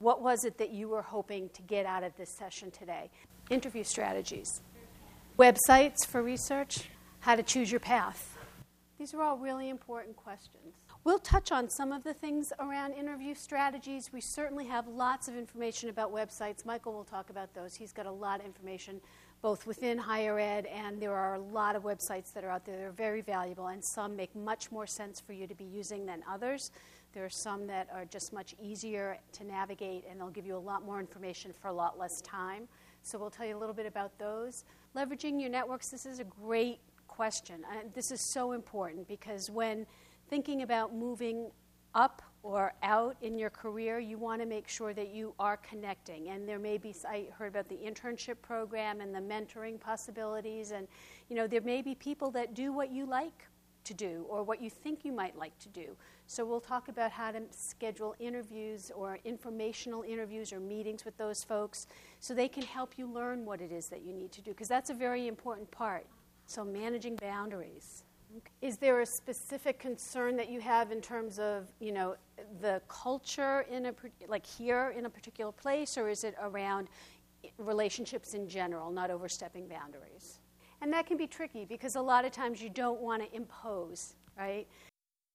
What was it that you were hoping to get out of this session today? Interview strategies, websites for research, how to choose your path. These are all really important questions. We'll touch on some of the things around interview strategies. We certainly have lots of information about websites. Michael will talk about those. He's got a lot of information both within higher ed, and there are a lot of websites that are out there that are very valuable, and some make much more sense for you to be using than others. There are some that are just much easier to navigate, and they'll give you a lot more information for a lot less time. So we'll tell you a little bit about those. Leveraging your networks, this is a great question. This is so important because when thinking about moving up or out in your career, you want to make sure that you are connecting. And there may be, I heard about the internship program and the mentoring possibilities. And, there may be people that do what you like to do or what you think you might like to do. So we'll talk about how to schedule interviews or informational interviews or meetings with those folks so they can help you learn what it is that you need to do, because that's a very important part. So managing boundaries. Is there a specific concern that you have in terms of, the culture here in a particular place, or is it around relationships in general, not overstepping boundaries? And that can be tricky because a lot of times you don't want to impose, right?